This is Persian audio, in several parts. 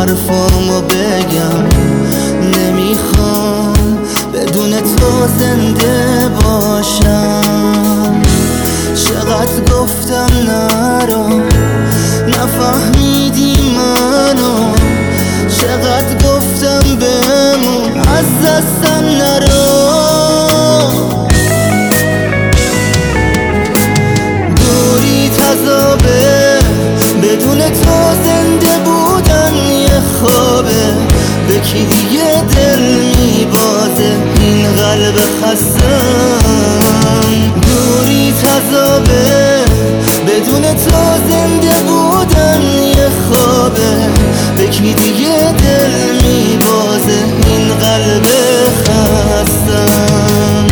حرفامو بگم. نمیخوام بدون تو زنده باشم. چقدر گفتم نرو، نفهمیدی منو. چقدر گفتم بمون، از دستم نرو. دوری تذابه، بدون تو زنده بودن یه خوابه. به کی دیگه دل میبازه این قلب خستم؟ دوری تذابه، بدون تو زنده بودن یه خوابه. به کی دیگه دل میبازه این قلب خستم؟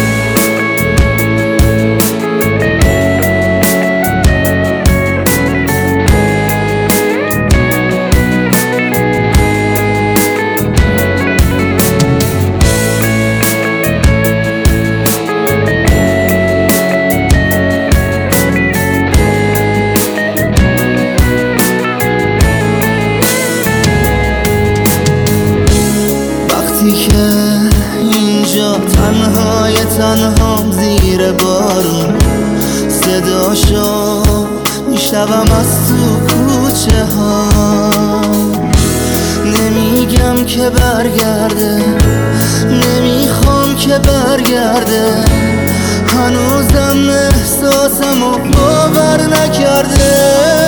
که اینجا تنهام زیر بارون، صداشو میشنوم از تو کوچه ها. نمیگم که برگرده، نمیخوام که برگرده. هنوزم احساسمو باور نکرده.